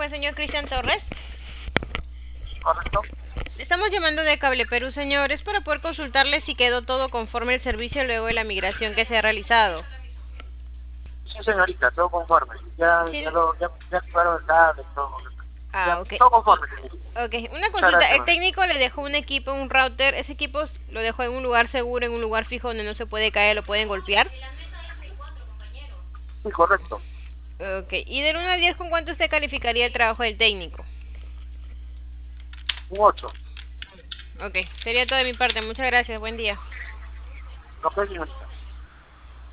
con el señor Cristian Torres. ¿Correcto? Le estamos llamando de Cable Perú, señor. Es para poder consultarle si quedó todo conforme el servicio luego de la migración que se ha realizado. Sí, señorita, todo conforme. Ya, Sí. ya activaron el cable, todo. Ya, Ok. todo conforme, señorita. Ok, una Muchas consulta. gracias, El man. técnico le dejó un equipo, un router. ¿Ese equipo lo dejó en un lugar seguro, en un lugar fijo donde no se puede caer, lo pueden golpear? Sí, correcto. Ok, y del 1 al 10, ¿con cuánto usted calificaría el trabajo del técnico? Un 8. Ok, sería todo de mi parte. Muchas gracias. Buen día. Ok, señorita.